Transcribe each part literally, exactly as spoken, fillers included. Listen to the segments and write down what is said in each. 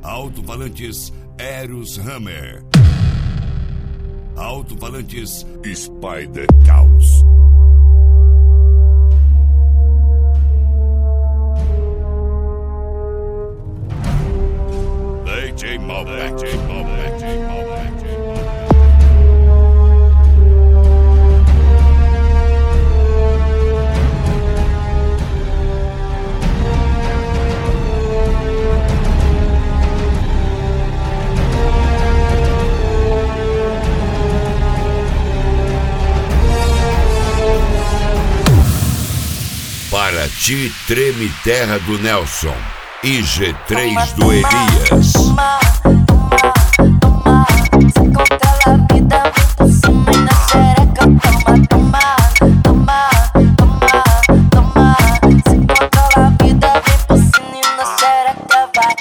Alto-falantes Eros Hammer. Alto-falantes Spider Caos. D J Malbec, D J Malbec, D J Malbec, D J Malbec. Para ti treme terra do Nelson e G três do Elias. Toma, toma, toma, se controla a vida, vem por cima e na xereca. Toma, toma, toma, toma, toma, se controla a vida, vem por cima e na xereca. Vai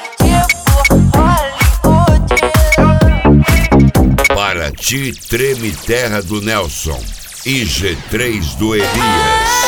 tipo Hollywood. Para ti treme terra do Nelson e G três do Elias.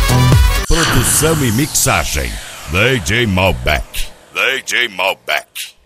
Produção e mixagem D J Malbec. D J Malbec.